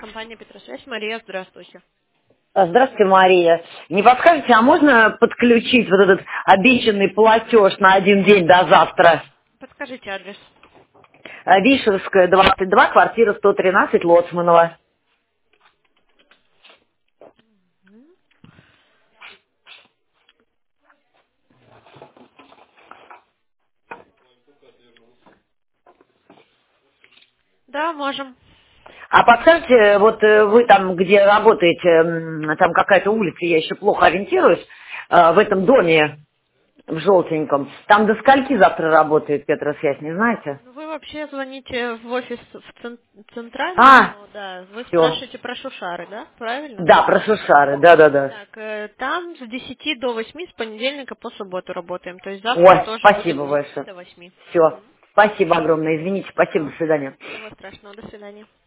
Компания Петросвязь. Мария, здравствуйте. Здравствуйте, Мария. Не подскажете, а можно подключить вот этот обещанный платеж на один день до завтра? Подскажите адрес. Вишерская, 22, квартира 113, Лоцманова. Да, можем. А подскажите, вот вы там, где работаете, там какая-то улица, я еще плохо ориентируюсь, в этом доме, в желтеньком, там до скольки завтра работает Петросвязь, не знаете? Ну, вы вообще звоните в офис центральный, А, но, да, вы все. спрашиваете про Шушары, да? Правильно? Да, про Шушары, да-да-да. Так, там с 10 до 8 с понедельника по субботу работаем. То есть завтра Ой, тоже будет спасибо с 10 большое. до 8. Все. Спасибо огромное, извините, спасибо, до свидания. Ничего страшного, до свидания.